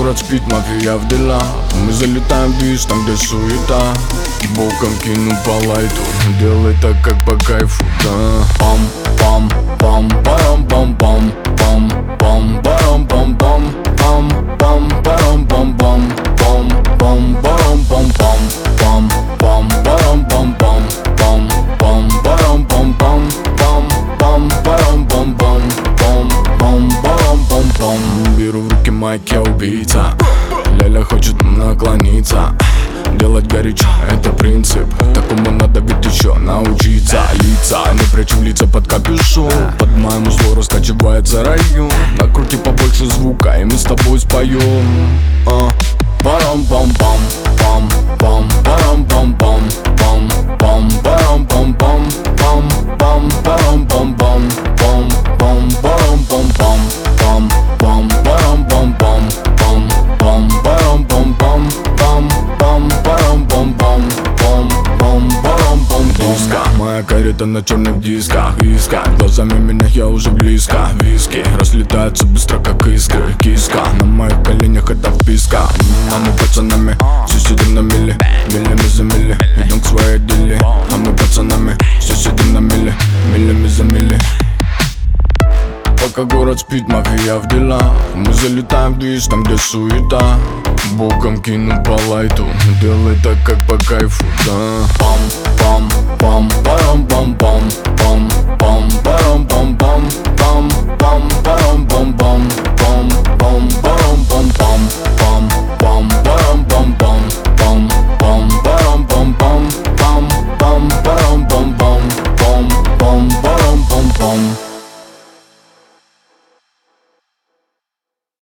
город спит, мафия в делах. Мы залетаем в движ, там где суета. Боком кину по лайту, делай так, как по кайфу, да. Пам, пам, пам, парам, пам, пам, пам, парам, пам, пам, пам, пам, парам, пам, пам, пам, пам, парам, пам, пам, пам, пам, парам, пам, пам, пам, пам, парам, пам, пам, пам, пам, парам, пам, пам, пам, пам, парам, пам, пам. Беру в руки майк, я убийца. Ляля хочет наклониться. Делать горячо, это принцип. Такому надо ведь еще научиться. Лица, не прячем лица под капюшон. Под моему узлу раскачивается район. Накрути побольше звука, и мы с тобой споем. Парам-пам-пам, пам-пам, парам-пам-пам, пам-пам, парам-пам-пам, пам-пам, парам-пам-пам, пам-пам, парам-пам-пам, пам-пам, парам-пам-пам, пам-пам, парам-пам-пам, пам-пам, парам-пам-пам, пам-пам, парам-пам. Диско, моя карета на черных дисках. Иска, глазами меня я уже близко. Виски разлетаются быстро, как искры. Киска, на моих коленях это вписка. А мы пацанами, все сидим на мили. Милями за мили, идем к своей деле. А мы пацанами, все сидим на мили. Милями за мили. Пока город спит, мафия в делах. Мы залетаем в движ, там где суета. Боком кину по лайту, делай так, как по кайфу, да. Пам, пам, пам, парам, пам, пам, пам, пам, парам, пам, пам, пам, пам, парам, пам, пам.